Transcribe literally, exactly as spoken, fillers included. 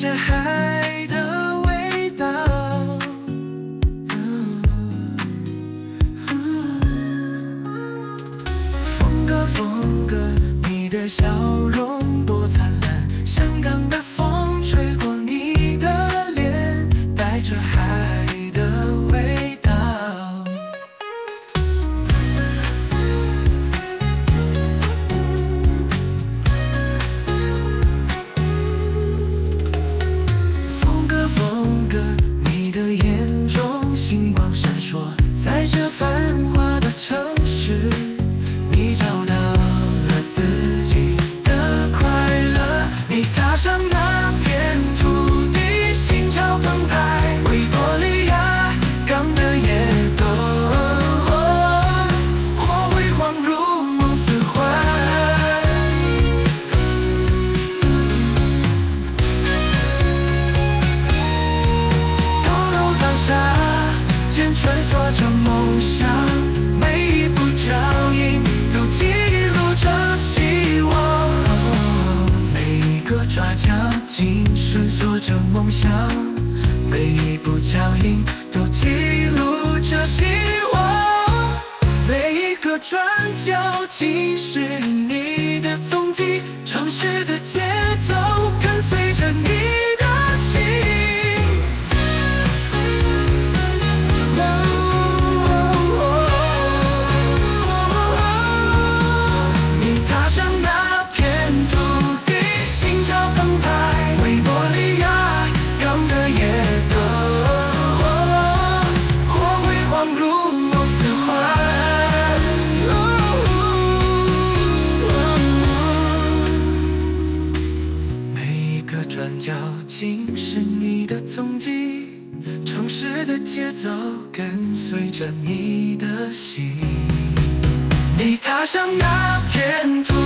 着海的味道。风哥，风哥，你的笑容多灿烂，香港的风吹过你的脸，带着海的味道。风哥，风哥，你的眼中星光闪烁，在这繁华的城市，你找到了自己的快乐。你踏上那片土地，心潮澎湃，维多利亚港的夜灯，或辉煌如梦似幻。高楼大厦间穿梭着梦想，每一步脚印都记录着希望，每一个抓脚紧伸缩着梦想，每一步脚印都记录着希望，每一个转角竟是你的踪迹，城市的节奏跟随着你的心。你踏上那片土地，心潮澎湃，维多利亚港的夜灯，或辉煌如梦似幻。每一个转角竟是你的踪迹，城市的节奏跟随着你的心。你踏上那片土